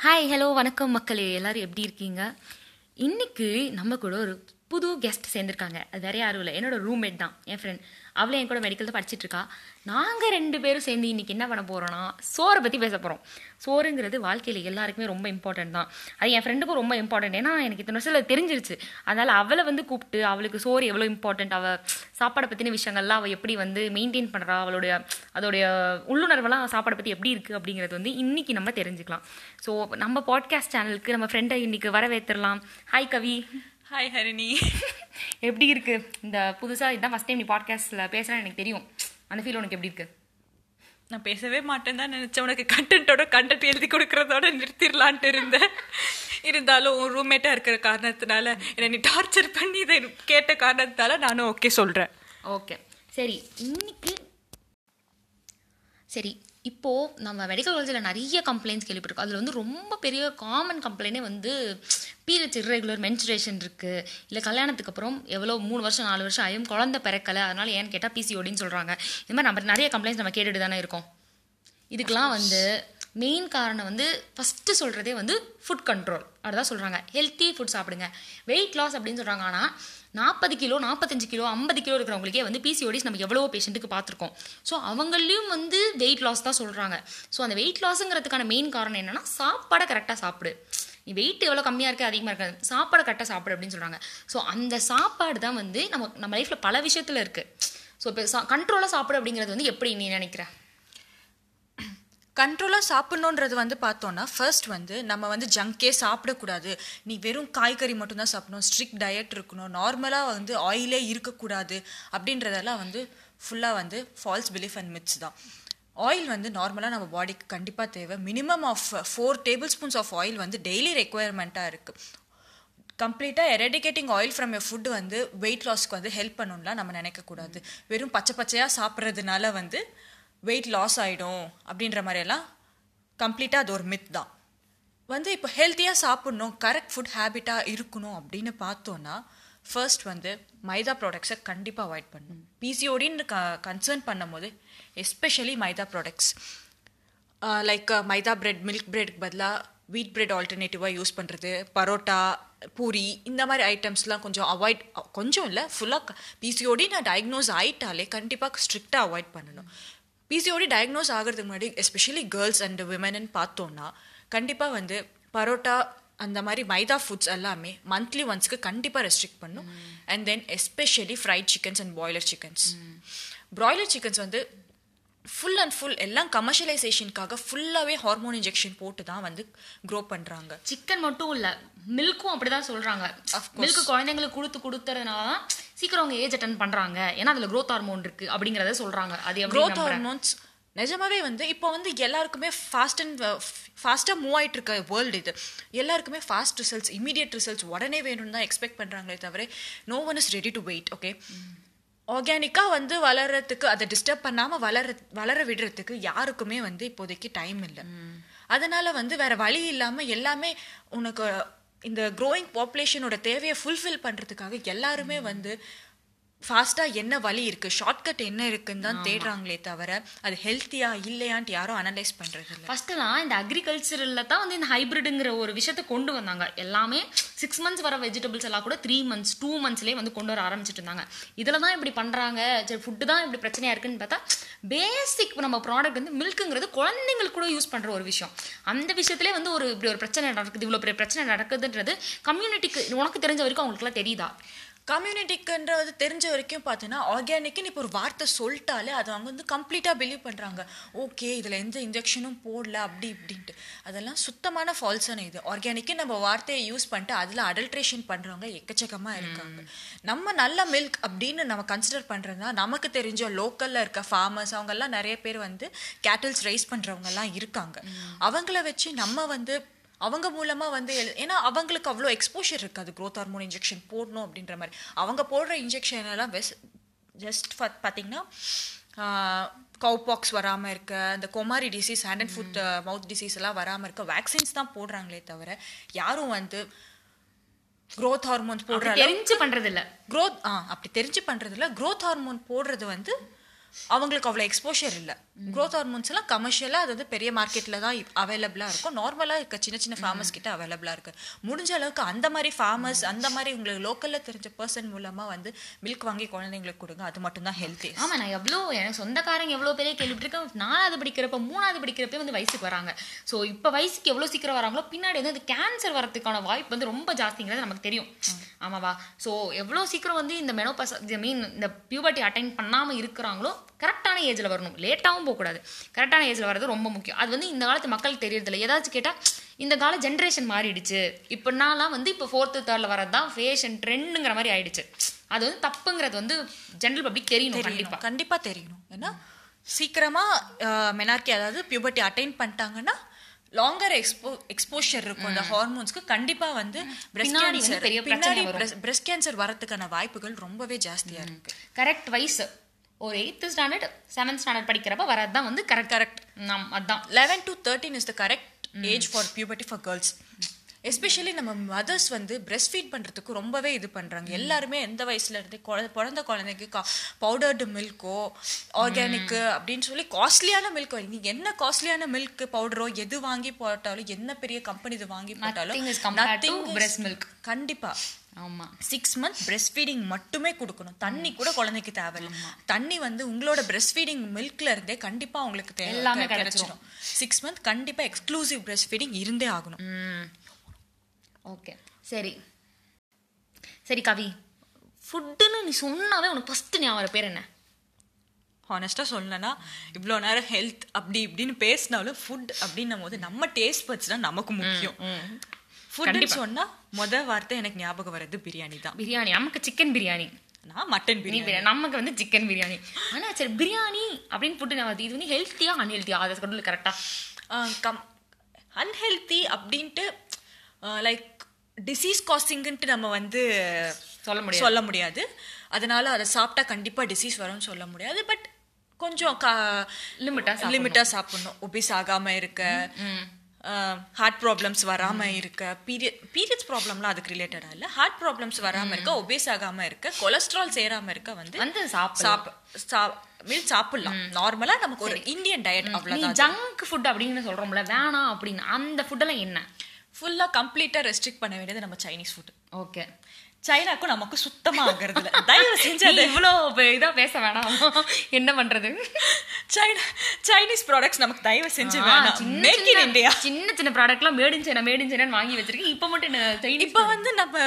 Hi hello வணக்கம் மக்களே, எல்லாரும் எப்படி இருக்கீங்க? இன்னைக்கு நம்ம கூட ஒரு புது கெஸ்ட் சேர்ந்துருக்காங்க. அது வேற யாரும் இல்லை, என்னோட ரூம்மேட் தான், என் ஃப்ரெண்ட். அவளே என் கூட மெடிக்கல் தான் படிச்சுட்டு இருக்கா. நாங்கள் ரெண்டு பேரும் சேர்ந்து இன்னைக்கு என்ன பண்ண போகிறோன்னா, சோறை பற்றி பேச போகிறோம். சோறுங்கிறது வாழ்க்கையில் எல்லாருக்குமே ரொம்ப இம்பார்ட்டன்ட் தான். அது என் ஃப்ரெண்டுக்கும் ரொம்ப இம்பார்ட்டன்ட். ஏன்னா எனக்கு இத்தனை வருஷத்தில் தெரிஞ்சிருச்சு. அதனால் அவளை கூப்பிட்டு அவளுக்கு சோறு எவ்வளோ இம்பார்ட்டன்ட், அவள் சாப்பாடை பற்றின விஷயங்கள்லாம் அவள் எப்படி மெயின்டைன் பண்ணுறா, அதோடைய உள்ளுணர்வெல்லாம் சாப்பாடை பற்றி எப்படி இருக்குது அப்படிங்கிறது இன்னைக்கு நம்ம தெரிஞ்சுக்கலாம். ஸோ நம்ம பாட்காஸ்ட் சேனலுக்கு நம்ம ஃப்ரெண்டை இன்னைக்கு வரவேற்றுடலாம். ஹாய் கவி. ஹாய் ஹரிணி. எப்படி இருக்கு இந்த புதுசாக இதுதான் ஃபஸ்ட் டைம் நீ பாட்காஸ்ட்டில் பேசுகிறேன்னு எனக்கு தெரியும். அந்த ஃபீல் உனக்கு எப்படி இருக்கு? நான் பேசவே மாட்டேன் தான் நினச்சேன். உனக்கு கண்டென்ட் எழுதி கொடுக்குறதோட நிறுத்திடலான்ட்டு இருந்தேன். இருந்தாலும் ரூம்மேட்டாக இருக்கிற காரணத்தினால என்னை நீ டார்ச்சர் பண்ணி இதை கேட்ட காரணத்தினால நானும் ஓகே சொல்கிறேன். ஓகே சரி இப்போது நம்ம மெடிக்கல் காலேஜில் நிறைய கம்ப்ளைண்ட்ஸ் கேள்விப்பட்டிருக்கோம். அதில் ரொம்ப பெரிய காமன் கம்ப்ளைண்டே பீரியட்ஸ் இர்ரெகுலர் மென்சுரேஷன் இருக்குது. இல்லை கல்யாணத்துக்கு அப்புறம் எவ்வளோ 3 வருஷம் 4 வருஷம் ஆகும் குழந்தை பிறக்கலை, அதனால் ஏன்னு கேட்டால் பிசிஓடின்னு சொல்கிறாங்க. இது மாதிரி நம்ம நிறைய கம்ப்ளைண்ட்ஸ் நம்ம கேட்டுட்டு தானே இருக்கோம். இதுக்கெலாம் மெயின் காரணம் ஃபஸ்ட்டு சொல்கிறதே ஃபுட் கண்ட்ரோல். அப்படிதான் சொல்கிறாங்க. ஹெல்த்தி ஃபுட் சாப்பிடுங்க, வெயிட் லாஸ் அப்படின்னு சொல்கிறாங்க. ஆனால் 40 கிலோ 45 கிலோ 50 கிலோ இருக்கிறவங்களுக்கே பிசிஓடிஸ் நம்ம எவ்வளோ பேஷண்ட்டுக்கு பார்த்துருக்கோம். ஸோ அவங்களையும் வெயிட் லாஸ் தான் சொல்கிறாங்க. ஸோ அந்த வெயிட் லாஸுங்கிறதுக்கான மெயின் காரணம் என்னென்னா, சாப்பாடை கரெக்டாக சாப்பிடு. நீ வெயிட் எவ்வளோ கம்மியாக இருக்குது அதிகமாக இருக்காது, சாப்பாடை கரெக்டாக சாப்பிடு அப்படின்னு சொல்கிறாங்க. ஸோ அந்த சாப்பாடு தான் நம்ம லைஃப்பில் பல விஷயத்தில் இருக்குது. ஸோ இப்போ கண்ட்ரோலாக சாப்பிடு அப்படிங்கிறது எப்படி நீ நினைக்கிற? கண்ட்ரோலாக சாப்பிட்ணுன்றது பார்த்தோன்னா ஃபர்ஸ்ட் நம்ம ஜங்கே சாப்பிடக்கூடாது. நீ வெறும் காய்கறி மட்டும்தான் சாப்பிடணும், ஸ்ட்ரிக்ட் டயட் இருக்கணும், நார்மலாக ஆயிலே இருக்கக்கூடாது அப்படின்றதெல்லாம் ஃபுல்லாக ஃபால்ஸ் பிலீஃப் அண்ட் மித்ஸ் தான். ஆயில் நார்மலாக நம்ம பாடிக்கு கண்டிப்பாக தேவை. Minimum of 4 tablespoons of oil daily ரெக்குவயர்மெண்ட்டாக இருக்குது. கம்ப்ளீட்டாக eradicating oil from a food weight லாஸ்க்கு ஹெல்ப் பண்ணணும்லாம் நம்ம நினைக்கக்கூடாது. வெறும் பச்சையாக சாப்பிட்றதுனால வெயிட் லாஸ் ஆகிடும் அப்படின்ற மாதிரியெல்லாம் கம்ப்ளீட்டாக அது ஒரு மித் தான். இப்போ ஹெல்த்தியாக சாப்பிட்ணும், கரெக்ட் ஃபுட் ஹேபிட்டாக இருக்கணும் அப்படின்னு பார்த்தோன்னா ஃபர்ஸ்ட் மைதா ப்ராடக்ட்ஸை கண்டிப்பாக அவாய்ட் பண்ணணும். பிசிஓடின்னு கன்சர்ன் பண்ணும் போது especially maida products like maida bread, milk பிரெட்க்கு பதிலாக வீட் பிரெட் ஆல்டர்னேட்டிவாக யூஸ் பண்ணுறது, பரோட்டா, பூரி, இந்த மாதிரி ஐட்டம்ஸ்லாம் கொஞ்சம் அவாய்ட், கொஞ்சம் இல்லை ஃபுல்லாக. பிசிஓடி நான் டயக்னோஸ் ஆகிட்டாலே கண்டிப்பாக ஸ்ட்ரிக்டாக அவாய்ட் பண்ணணும். பிசிஓடி டயக்னோஸ் ஆகிறதுக்கு முன்னாடி எஸ்பெஷலி கேர்ள்ஸ் அண்ட் விமன்னு பார்த்தோன்னா கண்டிப்பாக பரோட்டா அந்த மாதிரி மைதா ஃபுட்ஸ் எல்லாமே மந்த்லி ஒன்ஸ்க்கு கண்டிப்பாக ரெஸ்ட்ரிக்ட் பண்ணும். And then especially fried chickens and boiler chickens. Broiler chickens full and full எல்லாம் கமர்ஷியலைசேஷனுக்காக ஃபுல்லாகவே ஹார்மோன் இன்ஜெக்ஷன் போட்டு தான் க்ரோ பண்ணுறாங்க. சிக்கன் மட்டும் இல்லை, மில்க்கும் அப்படிதான் சொல்கிறாங்க. மில்க் குழந்தைங்களுக்கு கொடுத்துறதுனால தான் சீக்கிரம் அவங்க ஏஜ் அட்டன் பண்ணுறாங்க. ஏன்னா அதில் க்ரோத் ஹார்மோன் இருக்குது அப்படிங்கிறத சொல்கிறாங்க. அது க்ரோத் ஹார்மோன்ஸ் நிஜமாவே இப்போ எல்லாருக்குமே ஃபாஸ்ட்டாக மூவ் ஆகிட்டு இருக்க வேர்ல்டு இது. எல்லாருக்குமே ஃபாஸ்ட் ரிசல்ட்ஸ், இமீடியட் ரிசல்ட்ஸ் உடனே வேணும்னு தான் எக்ஸ்பெக்ட் பண்ணுறாங்களே தவிர no one is ready to wait. Okay, ஆர்கானிக்காக வளர்கிறதுக்கு, அதை டிஸ்டர்ப் பண்ணாமல் வளர விடுறதுக்கு யாருக்குமே இப்போதைக்கு டைம் இல்லை. அதனால் வேறு வழி இல்லாமல் எல்லாமே உனக்கு இந்த க்ரோயிங் பாப்புலேஷனோட தேவையை ஃபுல்ஃபில் பண்ணுறதுக்காக எல்லாருமே ஃபாஸ்ட்டாக என்ன வழி இருக்குது, ஷார்ட்கட் என்ன இருக்குன்னு தான் தேடுறாங்களே தவிர அது ஹெல்த்தியா இல்லையான்ட்டு யாரும் அனலைஸ் பண்ணுறது இல்லை. ஃபஸ்ட்டுலாம் இந்த அக்ரிகல்ச்சரில் தான் இந்த ஹைப்ரிடுங்கிற ஒரு விஷயத்தை கொண்டு வந்தாங்க. எல்லாமே 6 மந்த்ஸ் வர வெஜிடபிள்ஸ் எல்லாம் கூட 3 மந்த்ஸ் 2 மந்த்ஸ்லேயே கொண்டு வர ஆரம்பிச்சுட்டு இருந்தாங்க. இதில் தான் இப்படி பண்ணுறாங்க, சரி ஃபுட்டு தான் இப்படி பிரச்சனையாக இருக்குன்னு பார்த்தா பேசிக் நம்ம ப்ராடக்ட் மில்க்குங்கிறது குழந்தைங்களுக்கு கூட யூஸ் பண்ணுற ஒரு விஷயம். அந்த விஷயத்துலேயே இப்படி ஒரு பிரச்சனை நடக்குது, இவ்வளோ பெரிய பிரச்சனை நடக்குதுன்றது கம்யூனிட்டிக்கு உனக்கு தெரிஞ்ச வரைக்கும் அவங்களுக்குலாம் தெரியுதா? கம்யூனிட்டிக்குன்றது தெரிஞ்ச வரைக்கும் பார்த்தீங்கன்னா ஆர்கானிக்குன்னு இப்போ ஒரு வார்த்தை சொல்லிட்டாலே அது அவங்க கம்ப்ளீட்டாக பிலீவ் பண்ணுறாங்க. ஓகே, இதில் எந்த இன்ஜெக்ஷனும் போடல அப்படி இப்படின்ட்டு. அதெல்லாம் சுத்தமான ஃபால்ஸான இது. ஆர்கானிக்கு நம்ம வார்த்தையை யூஸ் பண்ணிட்டு அதில் அடல்ட்ரேஷன் பண்ணுறவங்க எக்கச்சக்கமாக இருக்காங்க. நம்ம நல்ல மில்க் அப்படின்னு நம்ம கன்சிடர் பண்ணுறதுனா நமக்கு தெரிஞ்ச லோக்கலில் இருக்க ஃபார்மர்ஸ் அவங்கெல்லாம் நிறைய பேர் கேட்டில்ஸ் ரைஸ் பண்ணுறவங்கெல்லாம் இருக்காங்க. அவங்கள வச்சு நம்ம அவங்க மூலமாக ஏன்னா அவங்களுக்கு அவ்வளோ எக்ஸ்போஷர் இருக்காது க்ரோத் ஹார்மோன் இன்ஜெக்ஷன் போடணும் அப்படின்ற மாதிரி. அவங்க போடுற இன்ஜெக்ஷன் எல்லாம் ஜஸ்ட் பார்த்தீங்கன்னா கவுபாக்ஸ் வராமல் இருக்க, இந்த கொமாரி disease, hand and foot mouth disease எல்லாம் வராமல் இருக்க வேக்சின்ஸ் தான் போடுறாங்களே தவிர யாரும் க்ரோத் ஹார்மோன்ஸ் போடுற தெரிஞ்சு பண்ணுறதில்ல. அப்படி தெரிஞ்சு பண்ணுறதில்ல. க்ரோத் ஹார்மோன் போடுறது அவங்களுக்கு அவ்வளோ எக்ஸ்போஷர் இல்லை. க்ரோத் ஹார்மோன்ஸ் எல்லாம் கமர்ஷியலாக அது வந்து பெரிய மார்க்கெட்டில் தான் அவைலபிளாக இருக்கும். நார்மலாக இருக்க சின்ன சின்ன ஃபார்மர்ஸ் கிட்ட அவைலபிளாக இருக்குது. முடிஞ்ச அளவுக்கு அந்த மாதிரி ஃபார்மர்ஸ் அந்த மாதிரி உங்களுக்கு லோக்கலில் தெரிஞ்ச பர்சன் மூலமாக வந்து மில்க் வாங்கி குழந்தைங்களுக்கு கொடுங்க. அது மட்டும்தான் ஹெல்த்தி. ஆமாம், நான் எவ்வளோ எனக்கு சொந்தக்காரங்க எவ்வளோ பெரிய கேள்விப்பட்டிருக்கேன். 4வது படிக்கிறப்ப 3வது படிக்கிறப்ப வந்து வயசுக்கு வராங்க. ஸோ இப்போ வயசுக்கு எவ்வளோ சீக்கிரம் வராங்களோ பின்னாடி வந்து அது கேன்சர் வரதுக்கான வாய்ப்பு வந்து ரொம்ப ஜாஸ்திங்கிறது நமக்கு தெரியும். ஆமாவா? ஸோ எவ்வளோ சீக்கிரம் வந்து இந்த மெனோபாஸ் இந்த பியூபர்ட்டி அட்டைன் பண்ணாமல் இருக்கிறாங்களோ கரெக்டான ஏஜில் வரணும். லேட்டாகவும் போகக்கூடாது. கரெக்டான ஏஜில் வர்றது ரொம்ப முக்கியம். அது வந்து இந்த காலத்து மக்களுக்கு தெரியறதில்ல. ஏதாச்சும் கேட்டால் இந்த கால ஜென்ரேஷன் மாறிடுச்சு, இப்போனாலாம் வந்து இப்போ 4th 3rd வரது தான் ஃபேஷன் ட்ரெண்டுங்கிற மாதிரி ஆயிடுச்சு. அது வந்து தப்புங்கிறது வந்து ஜென்ரல் பப்ளிக் தெரியணும். கண்டிப்பாக தெரியணும். ஏன்னா சீக்கிரமாக மெனார்கி அதாவது பியூபர்ட்டி அட்டைன் பண்ணிட்டாங்கன்னா லாங்கர் எக்ஸ்போஷர் இருக்கும் அந்த ஹார்மோன்ஸ்க்கு. கண்டிப்பா வந்து பிரஸ்ட் கேன்சர் வரதுக்கான வாய்ப்புகள் ரொம்பவே ஜாஸ்தியா இருக்கு. கரெக்ட் வயசு ஒரு 8th ஸ்டாண்டர்ட் 7th ஸ்டாண்டர்ட் படிக்கிறப்ப வரதான் வந்து கரெக்ட். அதான் 11 to 13 is the correct age for puberty for girls. Especially நம்ம மதர்ஸ் வந்து பிரெஸ்ட் ஃபீட் பண்ணுறதுக்கு ரொம்பவே இது பண்ணுறாங்க. எல்லாருமே எந்த வயசுல இருந்து பிறந்த குழந்தைக்கு பவுடர்டு மில்க்கோ ஆர்கானிக்கு அப்படின்னு சொல்லி காஸ்ட்லியான மில்க். நீங்கள் என்ன காஸ்ட்லியான மில்க் பவுடரோ எது வாங்கி போட்டாலும் என்ன பெரிய கம்பெனி இது வாங்கி போட்டாலும் பிரெஸ்ட் மில்க் கண்டிப்பாக. ஆமாம், 6 months பிரெஸ்ட் ஃபீடிங் மட்டுமே கொடுக்கணும். தண்ணி கூட குழந்தைக்கு தேவையில்லை. தண்ணி வந்து உங்களோட பிரெஸ்ட் ஃபீடிங் மில்க்ல இருந்தே கண்டிப்பா உங்களுக்கு எல்லாமே கிடைச்சிடும். 6 months கண்டிப்பா எக்ஸ்க்ளூசிவ் பிரெஸ்ட் ஃபீடிங் இருந்தே ஆகணும். ஓகே, சரி சரி கவி, ஃபுட்டுன்னு நீ சொன்னாவே உனக்கு ஃபர்ஸ்ட் ஞாபகம் பேர் என்ன? ஹானஸ்டாக சொல்லணும்னா இவ்வளோ நேரம் ஹெல்த் அப்படி இப்படின்னு பேசினாலும் ஃபுட் அப்படின்னும் போது நம்ம டேஸ்ட் பட்ஸ் தான் நமக்கு முக்கியம். ஃபுட்டுன்னு சொன்னால் மொதல் வார்த்தை எனக்கு ஞாபகம் வர்றது பிரியாணி தான். பிரியாணி நமக்கு சிக்கன் பிரியாணி, நான் மட்டன் பிரியாணி, நமக்கு வந்து சிக்கன் பிரியாணி. ஆனால் சரி பிரியாணி அப்படின்னு ஃபுட்டு ஞாபகம், இது வந்து ஹெல்த்தியா அன்ஹெல்த்தியா அதை சொல்றது கரெக்டாக? அன்ஹெல்த்தி அப்படின்ட்டு லைக் டிசீஸ் காசிங்ன்ட்டு நம்ம வந்து சொல்ல முடியாது. அதனால அதை சாப்பிட்டா கண்டிப்பாக டிசீஸ் வரும்னு சொல்ல முடியாது. பட் கொஞ்சம் லிமிட்டாக சாப்பிடணும். ஒபிஸ் ஆகாமல் இருக்க, ஹார்ட் ப்ராப்ளம்ஸ் வராமல் இருக்க, பீரியட்ஸ் ப்ராப்ளம்லாம் அதுக்கு ரிலேட்டடாக இல்லை, ஹார்ட் ப்ராப்ளம்ஸ் வராமல் இருக்க, ஒபேஸ் ஆகாமல் இருக்க, கொலஸ்ட்ரால் சேராமல் இருக்க வந்து சாப்பிடலாம். நார்மலாக நமக்கு ஒரு இந்தியன் டயட் அவ்வளோதான். ஜங்க் ஃபுட் அப்படின்னு சொல்கிறோம்ல, வேணாம் அப்படின்னு அந்த ஃபுட்டெல்லாம் என்ன? ஃபுல்லாக கம்ப்ளீட்டாக ரெஸ்ட்ரிக்ட் பண்ண வேண்டியது நம்ம சைனீஸ் ஃபுட். ஓகே, சைனாக்கும் நமக்கு சுத்தமாக ஆகிறது இல்லை. தயவு செஞ்சு இவ்வளோ இதாக பேச வேணாம், என்ன பண்ணுறது? சைனீஸ் ப்ராடக்ட்ஸ் நமக்கு தயவு செஞ்சு வேணாம். மேக் இன் இந்தியா சின்ன சின்ன ப்ராடக்ட்லாம் மேட் இன் சைனா வாங்கி வச்சிருக்கேன். இப்போ மட்டும் இப்போ வந்து நம்ம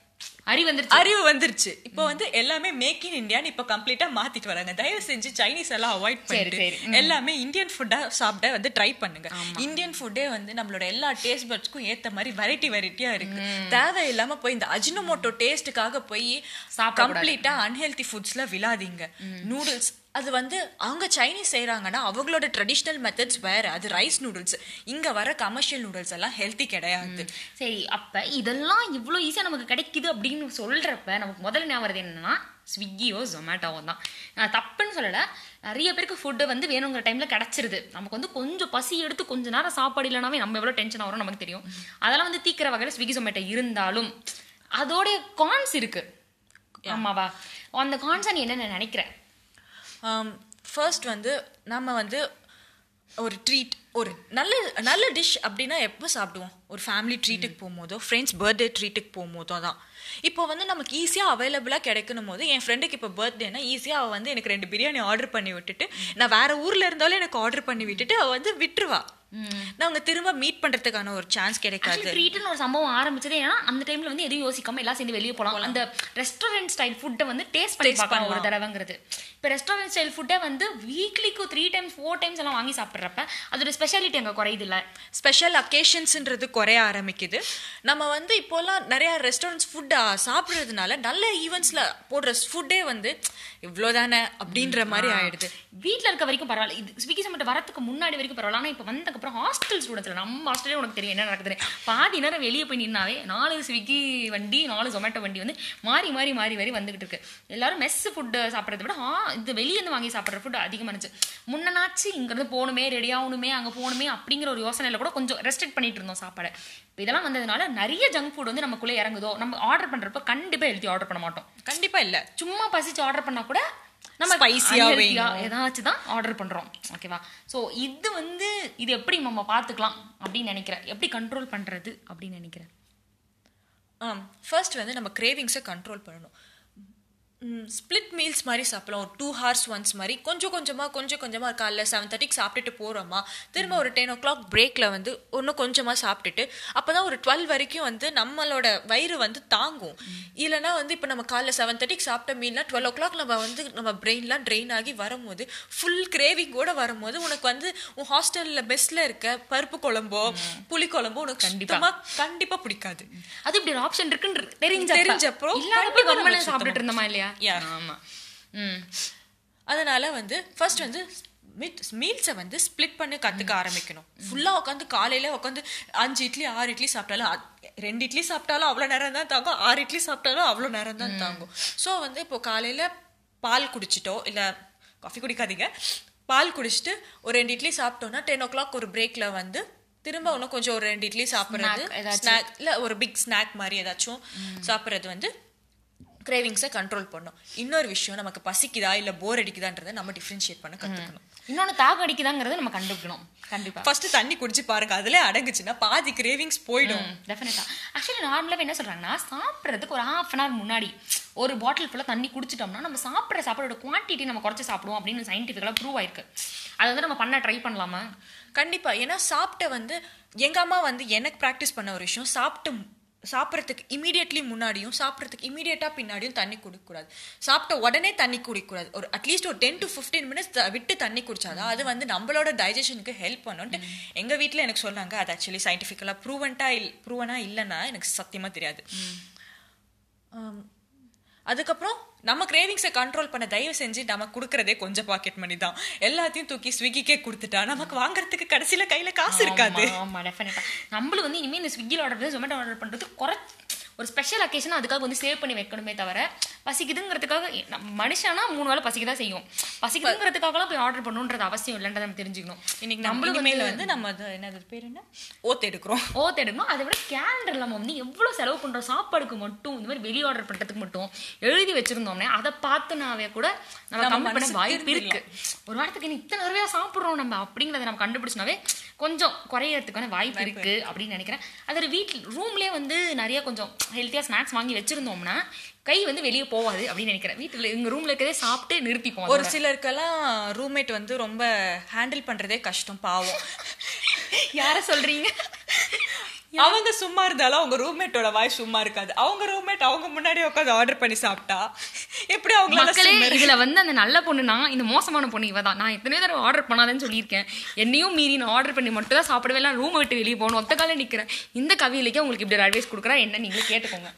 அறிவு வந்துருச்சு. இப்போ வந்து எல்லாமே மேக் இன் இந்தியான்னு இப்போ கம்ப்ளீட்டா மாத்திட்டு வராங்க. தயவு செஞ்சு சைனீஸ் எல்லாம் அவாய்ட் பண்ணிட்டு எல்லாமே இந்தியன் ஃபுட்டா சாப்பிட வந்து ட்ரை பண்ணுங்க. இந்தியன் ஃபுட்டே வந்து நம்மளோட எல்லா டேஸ்ட் பட்ஸ்க்கும் ஏத்த மாதிரி வெரைட்டியா இருக்கு. தேவையில்லாம போய் இந்த அஜினோமோட்டோ டேஸ்ட்டுக்காக போய் கம்ப்ளீட்டா அன்ஹெல்தி ஃபுட்ஸ்ல விழாதீங்க. நூடுல்ஸ் அது வந்து அவங்க சைனீஸ் செய்யறாங்கன்னா அவங்களோட ட்ரெடிஷ்னல் மெத்தட்ஸ் வேற. அது ரைஸ் நூடுல்ஸ். இங்க வர கமர்ஷியல் நூடுல்ஸ் எல்லாம் ஹெல்த்தி கிடையாது. சரி, அப்ப இதெல்லாம் இவ்வளவு ஈஸியா நமக்கு கிடைக்குது அப்படின்னு சொல்றப்ப நமக்கு முதல்ல ஞாபகம் வருது என்னன்னா ஸ்விக்கியோ ஜொமேட்டோவோ தான். நான் தப்புன்னு சொல்லலை. நிறைய பேருக்கு ஃபுட்டு வந்து வேணுங்கிற டைமில் கிடச்சிருது. நமக்கு வந்து கொஞ்சம் பசி எடுத்து கொஞ்ச நேரம் சாப்பாடு இல்லைனாவே நம்ம எவ்வளோ டென்ஷன் ஆகிறோம் நமக்கு தெரியும். அதெல்லாம் வந்து தீக்கிற வகையில் ஸ்விக்கி ஜொமேட்டோ இருந்தாலும் அதோடைய கான்ஸ் இருக்கு. ஆமாவா? அந்த கான்ஸை நீ என்ன நினைக்கிறேன்? ஃபர்ஸ்ட் வந்து நம்ம வந்து ஒரு ட்ரீட், ஒரு நல்ல டிஷ் அப்படின்னா எப்போ சாப்பிடுவோம்? ஒரு ஃபேமிலி ட்ரீட்டுக்கு போகும்போதோ, ஃப்ரெண்ட்ஸ் பர்த்டே ட்ரீட்டுக்கு போகும்போதோ தான். இப்போ வந்து நமக்கு ஈஸியாக அவைலபிளாக கிடைக்கணும் போது, என் ஃப்ரெண்டுக்கு இப்போ பர்த்டேனா ஈஸியாக அவள் வந்து எனக்கு 2 பிரியாணி ஆர்டர் பண்ணி விட்டுட்டு, நான் வேற ஊரில் இருந்தாலும் எனக்கு ஆர்டர் பண்ணி விட்டுட்டு அவள் வந்து விட்டுருவா. நான் அவங்க திரும்ப மீட் பண்றதுக்கான ஒரு சான்ஸ் கிடைக்காது. ட்ரீட்னு ஒரு சம்பவம் ஆரம்பிச்சதே ஏன்னா அந்த டைம்ல வந்து எதையும் யோசிக்காம எல்லாம் சேர்ந்து வெளியே போகலாம். அந்த ரெஸ்டாரண்ட் ஸ்டைல் ஃபுட்டை வந்து டேஸ்ட் பண்ணி பார்க்கலாம் ஒரு தடவைங்கிறது. இப்போ ரெஸ்டாரண்ட் ஸ்டைல் ஃபுட்டை வந்து வீக்லிக்கு 3 times 4 times எல்லாம் வாங்கி சாப்பிட்றப்ப அதோட ஸ்பெஷாலிட்டி அங்கே குறையுது இல்லை? ஸ்பெஷல் அக்கேஷன்ஸ்ன்றது குறைய ஆரம்பிக்குது. நம்ம வந்து இப்போலாம் நிறைய ரெஸ்டாரண்ட்ஸ் ஃபுட் சாப்பிட்றதுனால நல்ல ஈவெண்ட்ஸ்ல போடுற ஃபுட்டே வந்து இவ்வளோதானே அப்படின்ற மாதிரி ஆயிடுது. வீட்டில் இருக்க வரைக்கும் பரவாயில்ல, இது ஸ்விக்கி ஜொமேட்டோ வரத்துக்கு முன்னாடி வரைக்கும் பரவாயில்ல. ஆனால் இப்போ வந்ததுக்கப்புறம் ஹாஸ்டல் ஸ்டூடெண்ட்ஸில் நம்ம ஹாஸ்டலே உனக்கு தெரியும் என்ன நடக்குது. பாதி நேரம் வெளியே போய் நின்னாவே 4 ஸ்விக்கி வண்டி 4 ஜொமேட்டோ வண்டி வந்து மாறி மாறி மாறி மாறி வந்துகிட்டு இருக்கு. எல்லாரும் மெஸ் ஃபுட்டு சாப்பிட்றத விட இது வெளியேருந்து வாங்கி சாப்பிட்ற ஃபுட் அதிகமானுச்சு. முன்னனாச்சு இங்கேருந்து போகணுமே, ரெடி ஆகணுமே, அங்கே போகணுமே அப்படிங்கிற ஒரு யோசனையில் கூட கொஞ்சம் ரெஸ்ட்ரிக்ட் பண்ணிட்டு இருந்தோம் சாப்பாடை. இதெல்லாம் வந்ததுனால நிறைய ஜங்க் ஃபுட் வந்து நமக்குள்ளே இறங்குதோ. நம்ம ஆர்டர் பண்ணுறப்ப கண்டிப்பாக ஹெல்த்தி ஆர்டர் பண்ண மாட்டோம். கண்டிப்பாக இல்லை. சும்மா பசிச்சு ஆர்டர் பண்ணால் கூட நம்ம ஸ்பைசியா ஏதாச்சும் தான் ஆர்டர் பண்றோம். ஓகேவா? ஸோ இது எப்படி நம்ம பார்த்துக்கலாம் அப்படின்னு நினைக்கிறேன், எப்படி கண்ட்ரோல் பண்றது அப்படின்னு நினைக்கிறேன். ஃபர்ஸ்ட் வந்து நம்ம கிரேவிங்ஸை கண்ட்ரோல் பண்ணணும். ஸ்பிளிட் மீல்ஸ் மாதிரி சாப்பிடலாம். ஒரு 2 hours ஒன்ஸ் மாதிரி கொஞ்சம் கொஞ்சமாக காலைல 7:30 சாப்பிட்டுட்டு போகிறோமா, திரும்ப ஒரு 10 o'clock பிரேக்கில் வந்து இன்னும் கொஞ்சமாக சாப்பிட்டுட்டு, அப்போ தான் ஒரு 12 வரைக்கும் வந்து நம்மளோட வயிறு வந்து தாங்கும். இல்லைனா வந்து இப்போ நம்ம காலைல 7:30 சாப்பிட்ட மீல்லாம் 12 o'clock நம்ம பிரெயின்லாம் ட்ரெயின் ஆகி வரும்போது ஃபுல் கிரேவிங்கோட வரும்போது உனக்கு வந்து உன் ஹாஸ்டலில் மெஸ்ல இருக்க பருப்பு குழம்போ புளி குழம்போ உனக்கு கண்டிப்பாக பிடிக்காது. அது இப்படி ஒரு ஆப்ஷன் இருக்குன்னு தெரிஞ்சப்போ சாப்பிட்டுட்டு இருந்தோமா இல்லையா? அதனால வந்து ஃபர்ஸ்ட் வந்து மீல்ஸை வந்து ஸ்பிளிட் பண்ணி கற்றுக்க ஆரம்பிக்கணும். ஃபுல்லாக உட்காந்து காலையில் உட்காந்து 5 இட்லி 6 இட்லி சாப்பிட்டாலும் 2 இட்லி சாப்பிட்டாலும் அவ்வளோ நேரம் தான் தாங்கும், 6 இட்லி சாப்பிட்டாலும் அவ்வளோ நேரம் தான் தாங்கும். ஸோ வந்து இப்போ காலையில் பால் குடிச்சிட்டோ, இல்லை காஃபி குடிக்காதீங்க, பால் குடிச்சிட்டு ஒரு 2 இட்லி சாப்பிட்டோன்னா 10 o'clock ஒரு பிரேக்கில் வந்து திரும்ப இன்னும் கொஞ்சம் ஒரு 2 இட்லி சாப்பிட்றது, ஸ்நாக் இல்லை ஒரு பிக் ஸ்நாக் மாதிரி ஏதாச்சும் சாப்பிட்றது வந்து கிரேவிங்ஸை கண்ட்ரோல் பண்ணும். இன்னொரு விஷயம், நமக்கு பசிக்குதா இல்லை போர் அடிக்குதான்றதை நம்ம டிஃப்ரென்ஷியேட் பண்ண கற்றுக்கணும். இன்னொன்று தாகம் அடிக்குதாங்கிறத நம்ம கண்டுக்கணும். கண்டிப்பாக ஃபர்ஸ்ட் தண்ணி குடிச்சு பாருங்க, அதிலே அடங்குச்சுன்னா பாதி கிரேவிங்ஸ் போயிடும். டெஃபினட்டா. ஆக்சுவலி நார்மலாக என்ன சொல்றாங்கன்னா, சாப்பிட்றதுக்கு ஒரு 1/2 hour முன்னாடி ஒரு பாட்டில் ஃபுல்லாக தண்ணி குடிச்சிட்டோம்னா நம்ம சாப்பிட்றோட குவான்டிட்டி நம்ம குறைச்சி சாப்பிடுவோம் அப்படின்னு சயின்டிஃபிக்கலாக ப்ரூவ் ஆயிருக்கு. அதை வந்து நம்ம பண்ண ட்ரை பண்ணலாமா? கண்டிப்பா. ஏன்னா சாப்பிட்ட வந்து எங்க அம்மா வந்து எனக்கு ப்ராக்டிஸ் பண்ண ஒரு விஷயம், சாப்பிட்றதுக்கு இமீடியட்லி முன்னாடியும் சாப்பிட்றதுக்கு இமீடியட்டாக பின்னாடியும் தண்ணி குடிக்கக்கூடாது. சாப்பிட்ட உடனே தண்ணி குடிக்கக்கூடாது. ஒரு அட்லீஸ்ட் ஒரு 10 to 15 minutes விட்டு தண்ணி குடிச்சாதான் அது வந்து நம்மளோட டைஜஷனுக்கு ஹெல்ப் பண்ணுன்ட்டு எங்கள் வீட்டில் எனக்கு சொன்னாங்க. அது ஆக்சுவலி சயின்டிஃபிக்கலாக ப்ரூவனா இல்லைன்னா எனக்கு சத்தியமாக தெரியாது. அதுக்கப்புறம் நம்ம கிரேவிங்ஸை கண்ட்ரோல் பண்ண தயவு செஞ்சு நம்ம கொடுக்கறதே கொஞ்சம் பாக்கெட் மணி தான். எல்லாத்தையும் தூக்கி ஸ்விக்கிக்கே கொடுத்துட்டா நமக்கு வாங்குறதுக்கு கடைசியில் கையில் காசு இருக்காது. ஆமாம், டெஃபினட்டா. நம்மளும் வந்து இனிமேல் இந்த ஸ்விக்கியில் ஆர்டர் பண்ணி ஜொமேட்டோ ஆர்டர் பண்ணுறது ஒரு ஸ்பெஷல் அக்கேஷன் அதுக்காக வந்து சேவ் பண்ணி வைக்கணுமே தவிர, பசிக்குதுங்கிறதுக்காக மனுஷனா 3 வேளை பசிக்க தான் செய்யும். பசிக்குதுங்கிறதுக்காகலாம் போய் ஆர்டர் பண்ணணுன்றது அவசியம் இல்லைன்றதை நம்ம தெரிஞ்சுக்கணும். இன்னைக்கு நம்மளும் வந்து நம்ம என்னது பேர் என்ன ஓத்து எடுக்கிறோம். அதை விட கேலண்டர் நம்ம வந்து எவ்வளோ செலவு பண்ணுறோம் சாப்பாடுக்கு மட்டும், இந்த மாதிரி வெளியே ஆர்டர் பண்ணுறதுக்கு மட்டும் எழுதி வச்சிருந்தோம்னே அதை பார்த்துனாவே கூட நம்ம கம்மி பண்ண வாய்ப்பு இருக்கு. ஒரு வாரத்துக்கு இத்தனை தடவையாக சாப்பிட்றோம் நம்ம அப்படிங்கிறத நம்ம கண்டுபிடிச்சினாவே கொஞ்சம் குறையறதுக்கான வாய்ப்பு இருக்கு அப்படின்னு நினைக்கிறேன். அது வீட்டில் ரூம்லேயே வந்து நிறைய கொஞ்சம் ஹெல்த்தியாக ஸ்நாக்ஸ் வாங்கி வச்சிருந்தோம்னா கை வந்து வெளியே போகாது அப்படின்னு நினைக்கிறேன். வீட்டில் எங்கள் ரூம்ல இருக்கதே சாப்பிட்டு நிறுத்திப்போம். ஒரு சிலருக்கெல்லாம் ரூம்மேட் வந்து ரொம்ப ஹேண்டில் பண்றதே கஷ்டம், பாவம். யார சொல்றீங்க? அவங்க சும்மா இருந்தாலும் அவங்க ரூம்மேட்டோட வாய் சும்மா இருக்காது. அவங்க ரூம்மேட் அவங்க முன்னாடி உட்காந்து ஆர்டர் பண்ணி சாப்பிட்டா எப்படி அவங்க இதுல வந்து அந்த நல்ல பொண்ணுனா இந்த மோசமான பொண்ணு இவ தான். நான் எத்தனை தடவை ஆர்டர் பண்ணாதேன்னு சொல்லியிருக்கேன். என்னையும் மீறி நான் ஆர்டர் பண்ணி மட்டும் தான் சாப்பிடவே இல்லை, ரூம் விட்டு வெளியே போகணும், ஒத்த கால நிற்கிறேன். இந்த கவியிலேயே உங்களுக்கு இப்படி அட்வைஸ் கொடுக்குறா என்ன, நீங்களே கேட்டுக்கோங்க.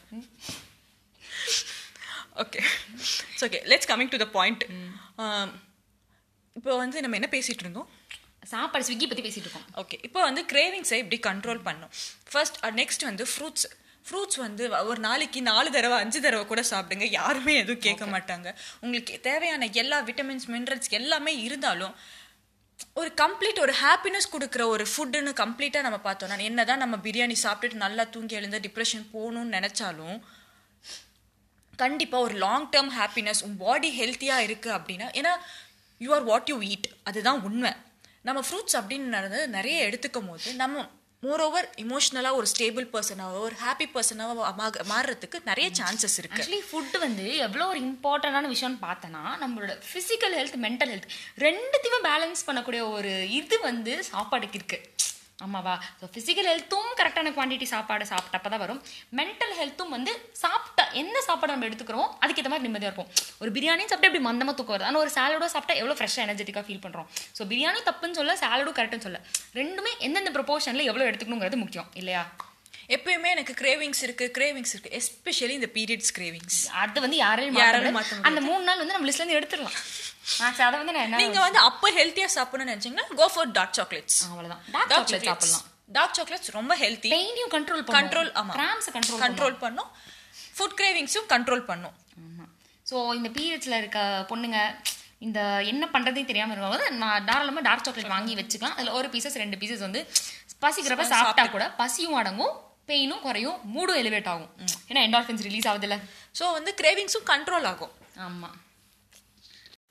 Okay, let's coming to the point. இப்போ வந்து நம்ம என்ன பேசிட்டு இருந்தோம்? சாப்பாடு ஸ்விக்கி பற்றி பேசிட்டு இருக்கோம். ஓகே, இப்போ வந்து கிரேவிங்ஸை எப்படி கண்ட்ரோல் பண்ணணும்? ஃபர்ஸ்ட் நெக்ஸ்ட் வந்து ஃப்ரூட்ஸ் வந்து ஒரு நாளைக்கு 4 தடவை 5 தடவை கூட சாப்பிடுங்க, யாருமே எதுவும் கேட்க மாட்டாங்க. உங்களுக்கு தேவையான எல்லா விட்டமின்ஸ் மினரல்ஸ் எல்லாமே இருந்தாலும் ஒரு கம்ப்ளீட் ஒரு ஹாப்பினஸ் கொடுக்குற ஒரு ஃபுட்டுன்னு கம்ப்ளீட்டாக நம்ம பார்த்தோம்னா, என்னதான் நம்ம பிரியாணி சாப்பிட்டுட்டு நல்லா தூங்கி எழுந்த டிப்ரெஷன் போகணும்னு நினச்சாலும் கண்டிப்பாக ஒரு லாங் டேர்ம் ஹாப்பினஸ், உன் பாடி ஹெல்த்தியாக இருக்குது அப்படின்னா, ஏன்னா you are what you eat, அதுதான் உண்மை. நம்ம ஃப்ரூட்ஸ் அப்படின்னு நிறைய எடுத்துக்கும் போது நம்ம மோரோவர் இமோஷனலாக ஒரு ஸ்டேபிள் பர்சனாவோ ஒரு ஹாப்பி பர்சனாவோ மாறுறதுக்கு நிறைய சான்சஸ் இருக்கு. ஆக்சுவலி ஃபுட் வந்து எவ்வளோ ஒரு இம்பார்ட்டண்டான விஷயம்னு பார்த்தோன்னா, நம்மளோட ஃபிசிக்கல் ஹெல்த் மென்டல் ஹெல்த் ரெண்டுத்தையுமே பேலன்ஸ் பண்ணக்கூடிய ஒரு இது வந்து சாப்பாடுக்கு இருக்கு. ஆமாவா? ஸோ ஃபிசிக்கல் ஹெல்த்தும் கரெக்டான குவான்டிட்டி சாப்பாடு சாப்பிட்டப்ப தான் வரும். மென்டல் ஹெல்த்தும் வந்து சாப்பிட்டா என்ன சாப்பாடு நம்ம எடுத்துக்கிறோம் அதுக்கேற்ற மாதிரி நிம்மதியாக இருக்கும். ஒரு பிரியாணியும் சாப்பிட்டா எப்படி மந்தமாக தூக்கம் வருது, ஆனால் ஒரு சாலடோ சாப்பிட்டா எவ்வளோ ஃப்ரெஷ்ஷாக எனர்ஜெட்டிக்காக ஃபீல் பண்ணுறோம். ஸோ பிரியாணி தப்புன்னு சொல்ல, சாலடும் கரெக்டுன்னு சொல்ல, ரெண்டுமே எந்தெந்த ப்ரொபோர்ஷனில் எவ்வளோ எடுத்துக்கணுங்கிறது முக்கியம் இல்லையா? எப்பயுமே எனக்கு கிரேவிங்ஸ் இருக்கு, எஸ்பெஷலி இந்த பீரியட்ஸ் கிரேவிங்ஸ். அது வந்து யாராலும் அந்த 3 நாள் வந்து நம்ம லிஸ்ட்லேருந்து எடுத்துடலாம். அதை வந்து நீங்க வந்து அப்போ ஹெல்த்தியா சாப்பிடணும்னு நினைச்சீங்கன்னா கோ ஃபார் டார்க் சாக்லேட்ஸ். அவ்வளவுதான், டார்க் சாக்லேட் சாப்பிடலாம். டார்க் சாக்லேட்ஸ் ரொம்ப ஹெல்த்தி, பெயினையும் கண்ட்ரோல் பண்ணும், ஃபுட் கிரேவிங்ஸும் கண்ட்ரோல் பண்ணும். ஸோ இந்த பீரியட்ஸ்ல இருக்க பொண்ணுங்க இந்த என்ன பண்றதே தெரியாம இருக்கும்போது நான் தாராளமா டார்க் சாக்லேட் வாங்கி வச்சுக்கலாம். அதுல ஒரு பீசஸ் 2 பீசஸ் வந்து பசிக்கிறப்ப சாப்பிட்டா கூட பசியும் அடங்கும், பெயினும் குறையும், மூடும் எலிவேட் ஆகும். ஏன்னா என்டார்ஃபின்ஸ் ரிலீஸ் ஆகுதுல்ல. ஸோ வந்து கிரேவிங்ஸும் கண்ட்ரோல் ஆகும். ஆமா.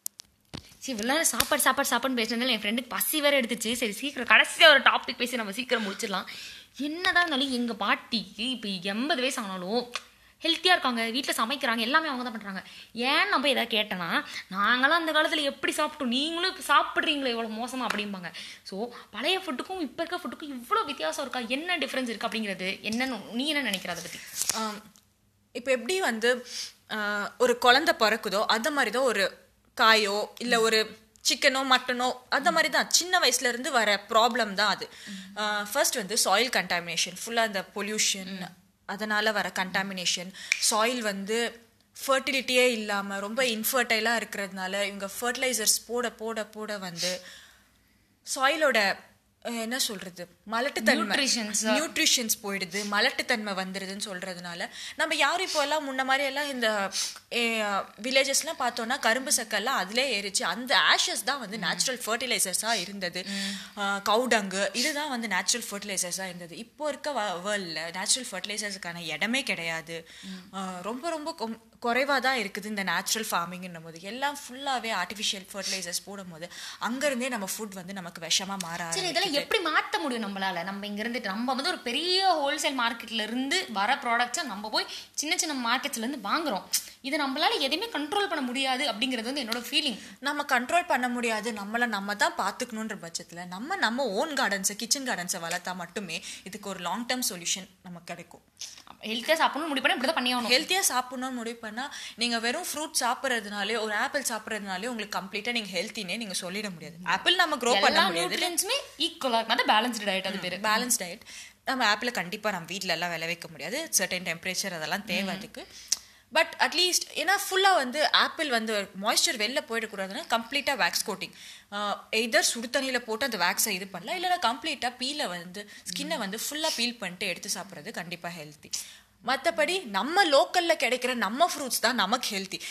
சரி இவ்வளோ சாப்பாடு பேசினாலும் என் ஃப்ரெண்டுக்கு பசி வேறு எடுத்துச்சு. சரி சீக்கிரம் கடைசியாக ஒரு டாபிக் பேசி நம்ம சீக்கிரம் முடிச்சிடலாம். என்னதான் இருந்தாலும் எங்கள் பாட்டிக்கு இப்போ 80 வயசு ஆனாலும் ஹெல்த்தியாக இருக்காங்க, வீட்டில் சமைக்கிறாங்க, எல்லாமே அவங்க தான் பண்ணுறாங்க. ஏன் நம்ம எதாவது கேட்டேன்னா, நாங்களாம் அந்த காலத்தில் எப்படி சாப்பிட்டோம், நீங்களும் இப்போ சாப்பிட்றீங்களே இவ்வளோ மோசமாக அப்படிம்பாங்க. ஸோ பழைய ஃபுட்டுக்கும் இப்போ இருக்க ஃபுட்டுக்கும் இவ்வளோ வித்தியாசம் இருக்கா, என்ன டிஃப்ரென்ஸ் இருக்குது அப்படிங்கிறது என்னன்னு நீ என்ன நினைக்கிற அதை பற்றி? இப்போ எப்படி வந்து ஒரு குழந்தை பிறக்குதோ அந்த மாதிரி தான் ஒரு காயோ இல்லை ஒரு சிக்கனோ மட்டனோ அந்த மாதிரி தான் சின்ன வயசுலேருந்து வர ப்ராப்ளம் தான் அது. ஃபர்ஸ்ட் வந்து சாயில் கண்டாமினேஷன், ஃபுல்லாக அந்த பொல்யூஷன், அதனால் வர கண்டாமினேஷன், சாயில் வந்து ஃபர்டிலிட்டியே இல்லாமல் ரொம்ப இன்ஃபர்டைலாக இருக்கிறதுனால இவங்க ஃபர்டிலைசர்ஸ் போட போட போட வந்து சாயிலோட என்ன சொல்றது மலட்டுத்தன்மை, நியூட்ரிஷன்ஸ் போயிடுது, மலட்டுத்தன்மை வந்துடுதுன்னு சொல்றதுனால நம்ம யாரும் இப்போ எல்லாம் முன்ன மாதிரி எல்லாம் இந்த வில்லேஜஸ்லாம் பார்த்தோம்னா கரும்பு சக்கெல்லாம் அதிலே ஏறிச்சு. அந்த ஆஷஸ் தான் வந்து நேச்சுரல் ஃபர்டிலைசர்ஸாக இருந்தது. கவுடங்கு இதுதான் வந்து நேச்சுரல் ஃபர்டிலைசர்ஸாக இருந்தது. இப்போ இருக்க வேர்ல்டில் நேச்சுரல் ஃபர்டிலைசர்ஸுக்கான இடமே கிடையாது. ரொம்ப ரொம்ப குறைவாக தான் இருக்குது இந்த நேச்சுரல் ஃபார்மிங்கும் போது. எல்லாம் ஃபுல்லாகவே ஆர்டிஃபிஷியல் ஃபர்டிலைசர்ஸ் போடும் போது அங்கேருந்தே நம்ம ஃபுட் வந்து நமக்கு விஷமாக மாற. சரி இதெல்லாம் எப்படி மாற்ற முடியும் நம்மளால? நம்ம இங்க இருந்துட்டு நம்ம வந்து ஒரு பெரிய ஹோல்சேல் மார்க்கெட்ல இருந்து வர ப்ராடக்ட்ஸை நம்ம போய் சின்ன சின்ன மார்க்கெட்ஸ்ல இருந்து வாங்குறோம். இதை நம்மளால எதுவுமே கண்ட்ரோல் பண்ண முடியாது அப்படிங்கிறது வந்து என்னோட ஃபீலிங். நம்ம கண்ட்ரோல் பண்ண முடியாது, நம்ம தான் பார்த்துக்கணுன்ற பட்சத்தில் நம்ம ஓன் கார்டன்ஸை கிச்சன் கார்டன்ஸை வளர்த்தா மட்டுமே இதுக்கு ஒரு லாங் டேர்ம் சொல்யூஷன் நமக்கு கிடைக்கும். ஹெல்த்தியாக சாப்பிடணும்னு முடிவு பண்ணால் இப்படி தான் பண்ணி ஆகணும். ஹெல்த்தியாக சாப்பிடணும்னு முடிவு பண்ணால் நீங்கள் வெறும் ஃப்ரூட் சாப்பிட்றதுனாலே, ஒரு ஆப்பிள் சாப்பிட்றதுனாலே உங்களுக்கு கம்ப்ளீட்டாக நீங்கள் ஹெல்த்தினே நீங்கள் சொல்லிட முடியாது. ஆப்பிள் நம்ம க்ரோ பண்ண முடியாது, ஈக்குவலாக இருந்தால் பேலன்ஸ்டு டயட். அது பேர் பேலன்ஸ் டயட். நம்ம ஆப்பிளை கண்டிப்பாக நம்ம வீட்டில் எல்லாம் விளைவிக்க முடியாது, சர்டன் டெம்பரேச்சர் அதெல்லாம் தேவை அதுக்கு. பட் அட்லீஸ்ட் ஏன்னா ஃபுல்லாக வந்து ஆப்பிள் வந்து மாய்ஸ்சர் வெளில போயிடக்கூடாதுன்னா கம்ப்ளீட்டாக வேக்ஸ் கோட்டிங், எதர் சுடு தண்ணியில் போட்டு அந்த வேக்ஸை இது பண்ணலாம், இல்லைனா கம்ப்ளீட்டாக பீலை வந்து ஸ்கின்னை வந்து ஃபுல்லாக பீல் பண்ணிட்டு எடுத்து சாப்பிட்றது கண்டிப்பாக ஹெல்த்தி. மற்றபடி நம்ம லோக்கலில் கிடைக்கிற நம்ம ஃப்ரூட்ஸ் தான் நமக்கு healthy.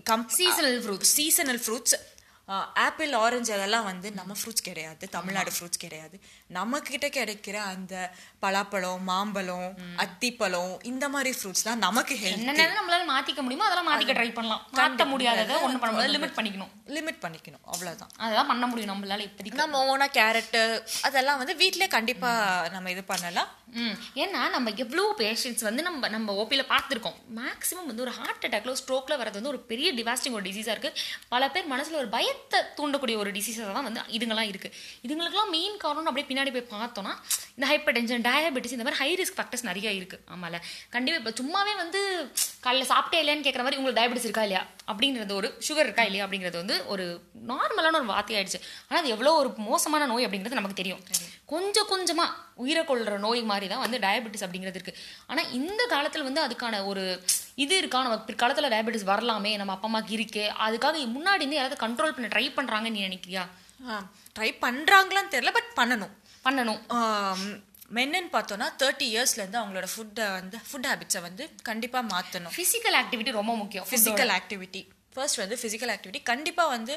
Seasonal fruits apple, orange அதெல்லாம் வந்து நம்ம ஃப்ரூட்ஸ் கிடையாது, தமிழ்நாடு ஃப்ரூட்ஸ் கிடையாது. நம்மக்கிட்ட கிடைக்கிற அந்த பலாப்பழம், மாம்பழம், அத்திப்பழம் இந்த மாதிரி ஃப்ரூட்ஸ் தான் நமக்கு ஹெல்த்தி. என்னென்ன நம்மளால மாற்றிக்க முடியுமோ அதெல்லாம் மாற்றிக்க ட்ரை பண்ணலாம். மாற்ற முடியாததை ஒன்றும் பண்ண முடியாது, லிமிட் பண்ணிக்கணும் அவ்வளோதான். அதெல்லாம் பண்ண முடியும் நம்மளால. இப்போதைக்கு நம்ம ஓனா கேரட்டு அதெல்லாம் வந்து வீட்டிலே கண்டிப்பாக நம்ம இது பண்ணலாம். ஏன்னா நம்ம எவ்வளோ பேஷண்ட்ஸ் வந்து நம்ம ஓபியில் பார்த்துருக்கோம். மேக்ஸிமம் வந்து ஒரு ஹார்ட் அட்டாக்ல ஸ்ட்ரோக்ல வரது வந்து ஒரு பெரிய டிவாஸ்டிங் ஒரு டிசீஸாக இருக்குது. பல பேர் மனசில் ஒரு பயத்தை தூண்டக்கூடிய ஒரு டிசீஸாக தான் வந்து இதுங்கெல்லாம் இருக்குது. இதுங்களுக்குலாம் மெயின் காரணம் அப்படியே பின்னாடி போய் பார்த்தோன்னா இந்த ஹைப்பர் டென்ஷன், டயபெட்டிஸ் இந்த மாதிரி ஹை ரிஸ்க் ஃபேக்டர்ஸ் நிறைய இருக்குது. ஆமாம்ல, கண்டிப்பாக இப்போ சும்மாவே வந்து காலையில் சாப்பிட்டே இல்லையான்னு கேட்குற மாதிரி உங்களுக்கு டயபெட்டிஸ் இருக்கா இல்லையா அப்படிங்கிறது, ஒரு சுகர் இருக்கா இல்லையா அப்படிங்கிறது வந்து ஒரு நார்மலான ஒரு வார்த்தையாயிடுச்சு. ஆனால் அது எவ்வளோ ஒரு மோசமான நோய் அப்படிங்கிறது நமக்கு தெரியும். கொஞ்சம் கொஞ்சமாக உயிரை கொள்கிற நோய் மாதிரி தான் வந்து டயபெட்டிஸ் அப்படிங்கிறது இருக்குது. ஆனால் இந்த காலத்தில் வந்து அதுக்கான ஒரு இது இருக்கா, நம்ம பிற்காலத்தில் டயபெட்டிஸ் வரலாமே, நம்ம அப்பா அம்மாக்கு இருக்கே, அதுக்காக முன்னாடி இருந்து யாராவது கண்ட்ரோல் பண்ண ட்ரை பண்ணுறாங்கன்னு நீ நினைக்கிறியா? ட்ரை பண்ணுறாங்களான்னு தெரியல, பட் பண்ணணும். மென்னு பார்த்தோன்னா 30 இயர்ஸ்லேருந்து அவங்களோட ஃபுட் ஹேபிட்ஸை வந்து கண்டிப்பாக மாற்றணும். ஃபிசிக்கல் ஆக்டிவிட்டி ரொம்ப முக்கியம். ஃபிசிக்கல் ஆக்டிவிட்டி ஃபர்ஸ்ட் வந்து ஃபிசிக்கல் ஆக்டிவிட்டி கண்டிப்பாக வந்து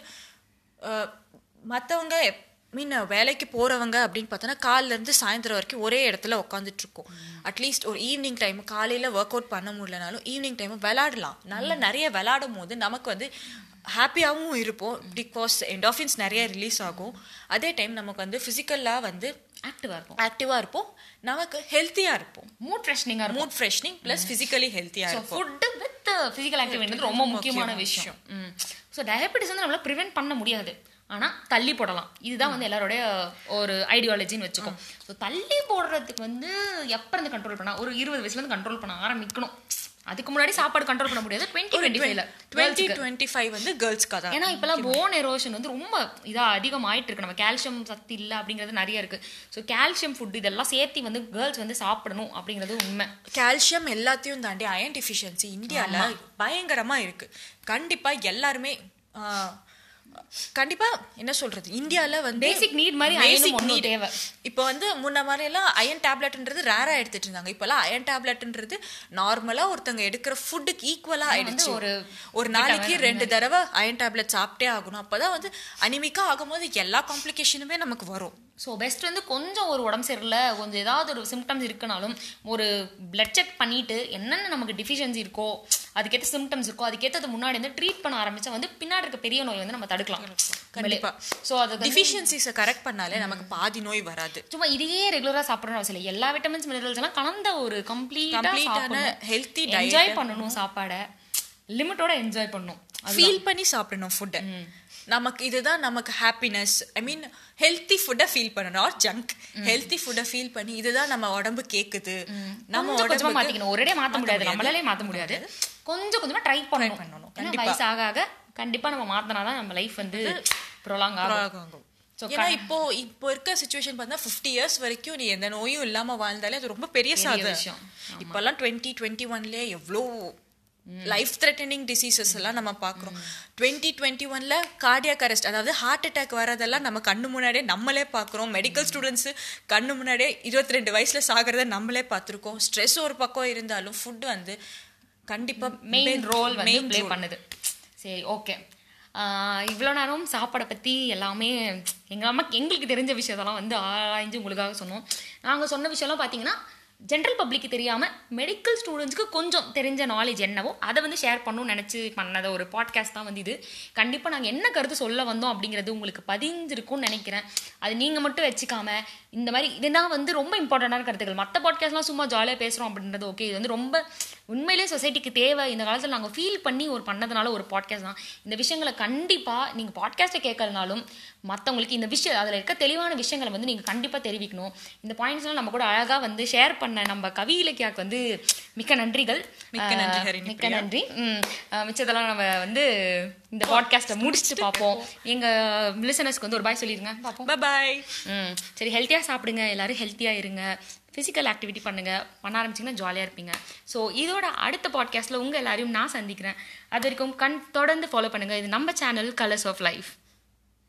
மற்றவங்க வேலைக்கு போகிறவங்க அப்படின்னு பார்த்தோன்னா காலிலேருந்து சாயந்தரம் வரைக்கும் ஒரே இடத்துல உட்காந்துட்ருக்கோம். அட்லீஸ்ட் ஒரு ஈவினிங் டைம் காலையில் ஒர்க் அவுட் பண்ண முடியலனாலும் ஈவினிங் டைம் விளையாடலாம். நிறைய விளையாடும் போது நமக்கு வந்து ஹாப்பியாகவும் இருப்போம், பிகாஸ் என்டார்ஃபின்ஸ் நிறைய ரிலீஸ் ஆகும். அதே டைம் நமக்கு வந்து ஃபிசிக்கலாக வந்து ஆக்டிவாக இருப்போம், நமக்கு ஹெல்த்தியாக இருப்போம், மூட் ஃப்ரெஷ்னிங் ப்ளஸ் ஃபிசிக்கலி ஹெல்த்தியாக இருக்கும். ஃபுட்டு வித் ஃபிசிக்கல் ஆக்டிவிட்டி ரொம்ப முக்கியமான விஷயம். ஸோ டயபெட்டிஸ் வந்து நம்மளால் ப்ரிவென்ட் பண்ண முடியாது, ஆனால் தள்ளி போடலாம். இதுதான் வந்து எல்லாரோடைய ஒரு ஐடியாலஜின்னு வச்சுக்கோ. ஸோ தள்ளி போடுறதுக்கு வந்து எப்போ இருந்து கண்ட்ரோல் பண்ணால் ஒரு 20 வயசுலேருந்து கண்ட்ரோல் பண்ண ஆரம்பிக்கணும். அதுக்கு முன்னாடி சாப்பாடு கண்ட்ரோல் பண்ண முடியாது. 2025 வந்து கேர்ள்ஸ்க்கு தான். ஏன்னா இப்பெல்லாம் போன் எரோஷன் வந்து ரொம்ப இதாக அதிகமாயிட்டு இருக்கு. நம்ம கால்சியம் சத்து இல்லை அப்படிங்கிறது நிறைய இருக்கு. ஸோ கால்சியம் ஃபுட் இதெல்லாம் சேர்த்து வந்து கேர்ள்ஸ் வந்து சாப்பிடணும் அப்படிங்கிறது உண்மை. கால்சியம் எல்லாத்தையும் தாண்டி அயன் டிஃபிஷியன்சி இந்தியாவில் பயங்கரமாக இருக்கு. கண்டிப்பாக எல்லாருமே கண்டிப்பா என்ன சொல்றது, இந்தியாவில் வந்து பேசிக் நீட் மாதிரி பேசிக் நீட் தேவை. இப்போ வந்து முன்ன மாதிரி எல்லாம் அயன் டேப்லெட்ன்றது ரேரா எடுத்துட்டு இருந்தாங்க. இப்பெல்லாம் அயன் டேப்லெட்ன்றது நார்மலா ஒருத்தங்க எடுக்கிற ஃபுட்டுக்கு ஈக்குவலா ஆயிடுச்சு. ஒரு நாளைக்கு 2 தடவை அயன் டேப்லெட் சாப்பிட்டே ஆகணும். அப்பதான் வந்து அனிமிக்கா ஆகும்போது எல்லா காம்ப்ளிகேஷனுமே நமக்கு வரும். ஸோ பெஸ்ட் வந்து கொஞ்சம் ஒரு உடம்பு சரியில்லை, கொஞ்சம் ஏதாவது ஒரு சிம்டம்ஸ் இருக்குனாலும் ஒரு பிளட் செக் பண்ணிட்டு என்னென்ன நமக்கு டிஃபிஷியன்சி இருக்கோ, அதுக்கேற்ற சிம்டம்ஸ் இருக்கோ, அதுக்கேற்றது முன்னாடி வந்து ட்ரீட் பண்ண ஆரம்பிச்சா வந்து பின்னாடி இருக்க பெரிய நோய் வந்து நம்ம தடுக்கலாம். கண்டிப்பா. ஸோ அது டிஃபிஷியன்சிஸை கரெக்ட் பண்ணாலே நமக்கு பாதி நோய் வராது. சும்மா இதையே ரெகுலரா சாப்பிடணும் அவசியம் இல்லை. எல்லா விட்டமின்ஸ் மினரல்ஸ் எல்லாம் கலந்த ஒரு கம்ப்ளீட்டான ஹெல்த்தி என்ஜாய் பண்ணணும். சாப்பாடை லிமிட்டோட என்ஜாய் பண்ணணும், ஃபீல் பண்ணி சாப்பிடணும் ஃபுட்டை. நமக்கு இதுதான் நமக்கு ஹாப்பினஸ். ஐ மீன் ஹெல்த்தி ஃபுட்டை ஃபீல் பண்ணணும், நாட் ஜங்க். ஹெல்த்தி ஃபுட்டை ஃபீல் பண்ணி இதுதான் நம்ம உடம்பு கேக்குது, நம்ம கொஞ்சமா மாத்திக்கணும். ஒரே மாத்த முடியாது, நம்மளாலே மாத்த முடியாது. கொஞ்சம் கொஞ்சமா ட்ரை பண்ணணும். வயசு ஆக ஆக கண்டிப்பா நம்ம மாத்தினாதான் நம்ம லைஃப் வந்து ப்ரொலாங் ஆகும். ஏன்னா இப்போ இருக்க சிச்சுவேஷன் பார்த்தா 50 years வரைக்கும் நீ எந்த நோயும் இல்லாம வாழ்ந்தாலே அது ரொம்ப பெரிய விஷயம். இப்பெல்லாம் 2021 எவ்வளோ லைஃப் த்ரெட்டனிங் டிசீசஸ் எல்லாம் நம்ம பார்க்குறோம். 2021 கார்டியாக் அரெஸ்ட், அதாவது ஹார்ட் அட்டாக் வரதெல்லாம் நம்ம கண்ணு முன்னாடியே நம்மளே பார்க்குறோம். மெடிக்கல் ஸ்டூடெண்ட்ஸு கண்ணு முன்னாடியே 22 வயசுல சாகிறத நம்மளே பார்த்துருக்கோம். ஸ்ட்ரெஸ் ஒரு பக்கம் இருந்தாலும் ஃபுட் வந்து கண்டிப்பா மெயின் ரோல் வந்து ப்ளே பண்ணுது. சரி, ஓகே. இவ்வளோ நேரம் சாப்பாடை பற்றி எல்லாமே எங்களுக்கு தெரிஞ்ச விஷயத்தெல்லாம் வந்து ஆராய்ஞ்சு உங்களுக்காக சொன்னோம். நாங்கள் சொன்ன விஷயம்லாம் பார்த்தீங்கன்னா ஜென்ரல் பப்ளிக்கு தெரியாமல் மெடிக்கல் ஸ்டூடெண்ட்ஸ்க்கு கொஞ்சம் தெரிஞ்ச நாலேஜ் என்னவோ அதை வந்து ஷேர் பண்ணணும்னு நினச்சி பண்ணத ஒரு பாட்காஸ்ட் தான் வந்து இது. கண்டிப்பாக நாங்கள் என்ன கருத்து சொல்ல வந்தோம் அப்படிங்கிறது உங்களுக்கு பதிஞ்சிருக்கும்னு நினைக்கிறேன். அது நீங்கள் மட்டும் வச்சுக்காம இந்த மாதிரி இதுதான் வந்து ரொம்ப இம்பார்ட்டண்டான கருத்துக்கள். மற்ற பாட்காஸ்ட்லாம் சும்மா ஜாலியாக பேசுகிறோம் அப்படின்றது ஓகே. இது வந்து ரொம்ப உண்மையிலேயே சொசைட்டிக்கு தேவை. இந்த காலத்தில் நாங்கள் ஃபீல் பண்ணி ஒரு பண்ணதுனால ஒரு பாட்காஸ்ட் தான். இந்த விஷயங்களை கண்டிப்பாக நீங்கள் பாட்காஸ்ட்டை கேட்கறதுனாலும் மற்றவங்களுக்கு இந்த விஷயம் அதில் இருக்க தெளிவான விஷயங்களை வந்து நீங்கள் கண்டிப்பாக தெரிவிக்கணும். இந்த பாயிண்ட்ஸ்லாம் நம்ம கூட அழகாக வந்து ஷேர் பண்ண நம்ம கவி இலக்கியாவுக்கு வந்து மிக்க நன்றிகள். மிக்க நன்றி. மிச்சதெல்லாம் நம்ம வந்து இந்த பாட்காஸ்ட்டை முடிச்சுட்டு பார்ப்போம். எங்கள் லிசனர்ஸ்க்கு வந்து ஒரு பாய் சொல்லிடுங்க. பார்ப்போம். பாய். சரி, ஹெல்த்தியாக சாப்பிடுங்க, எல்லோரும் ஹெல்த்தியாக இருங்க, ஃபிசிக்கல் ஆக்டிவிட்டி பண்ண ஆரம்பிச்சிங்கன்னா ஜாலியாக இருப்பீங்க. ஸோ இதோட அடுத்த பாட்காஸ்ட்டில் உங்கள் எல்லாரையும் நான் சந்திக்கிறேன். அது வரைக்கும் தொடர்ந்து ஃபாலோ பண்ணுங்கள். இது நம்ம சேனல் கலர்ஸ் ஆஃப் லைஃப்.